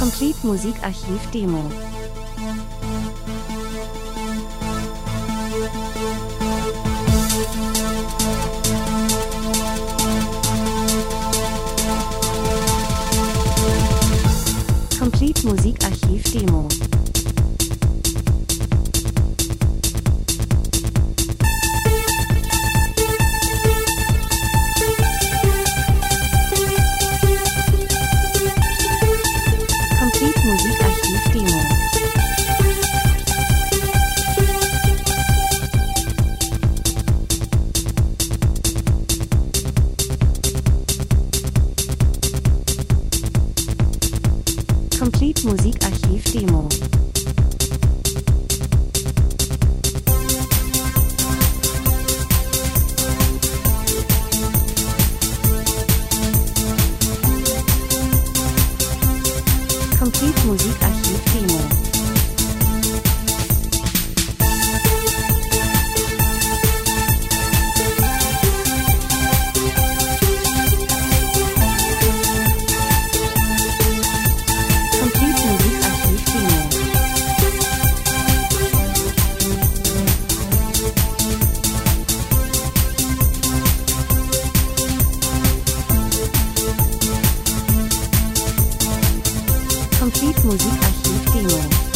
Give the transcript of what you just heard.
Complete Musikarchiv Demo. Complete Musikarchiv Demo. Complete Musikarchiv Demo. Complete Musikarchiv Demo. Complete Musikarchiv Demo. Complete Musikarchiv Demo. Complete Musikarchiv Demo.